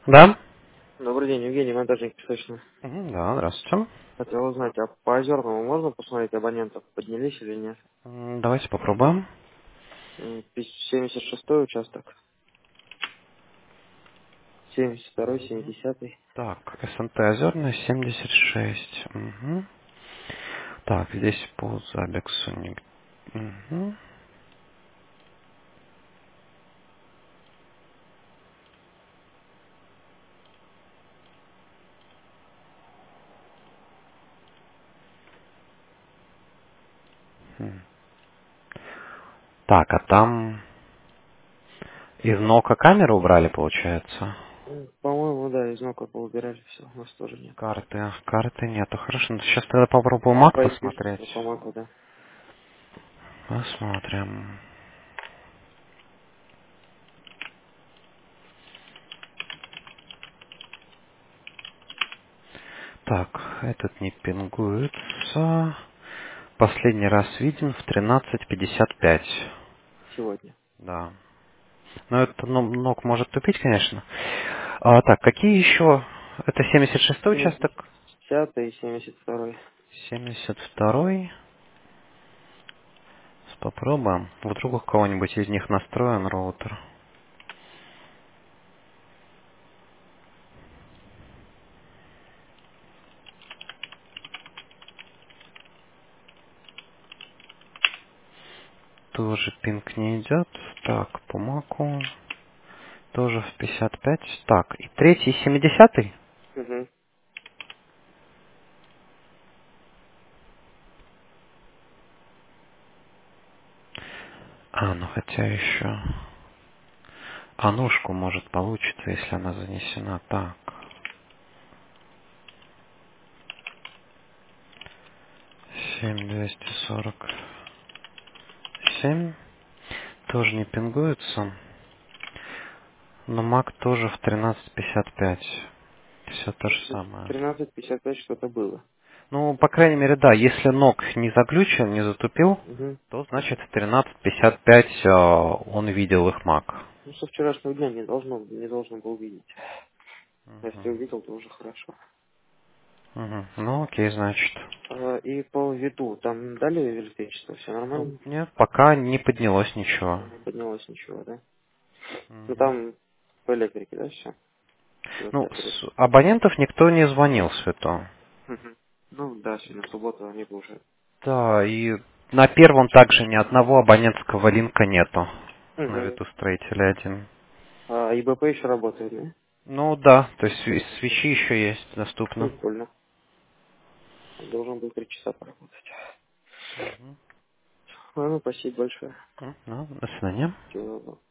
Да? Добрый день, Евгений, монтажник песочный. Да, здравствуйте. Хотел узнать, а по Озерному можно посмотреть, абонентов поднялись или нет? Давайте попробуем. 76-й участок, 72-й, Мгм. 70-й. Так, СНТ Озерная 76. Мгм. Так, здесь по Забексу. Мгм. Хм. Так, а там из нока камеру убрали, получается? По-моему, да, из нока поубирали, все, у нас тоже нет. Карты нету. Хорошо, ну сейчас тогда попробую Ну, Мак по IP посмотреть. по маку, да. Посмотрим. Так, этот не пингуется. Последний раз виден в 13:55. Сегодня. Да. Но это ног может тупить, конечно. Так, какие еще? Это 76-й участок, 70-й и 72-й. 72-й. Попробуем. Вдруг у кого-нибудь из них настроен роутер. Тоже пинг не идет. Так, по маку. Тоже в 55. Так, и третий, 70-й? Угу. Ну хотя еще... ножку может получится, если она занесена. Так. 7247. Тоже не пингуется. Но Мак тоже в 13:55. Все то же В самое. 13:55 что-то было. Ну, по крайней мере, да, если ног не заглючил, не затупил, Угу. то значит в 13:55 он видел их Мак. Ну, со вчерашнего дня не должен был видеть. А если Мгм. увидел, то уже хорошо. Мгм. Ну, окей, значит. И по виду, там дали электричество, все нормально? Нет, пока не поднялось ничего. Не поднялось ничего, да? Ну Мгм. там по электрике, да, все? Ну, с абонентов никто не звонил, Свято. Мгм. Ну да, сегодня суббота, они бы уже. Да, и на первом также ни одного абонентского линка нету. На Угу. виду строителя один. А ИБП еще работает, да? Ну да, то есть свечи еще есть доступно. Прикольно. Должен был 3 часа поработать. Ладно, спасибо большое. Ну, до свидания. Всего доброго.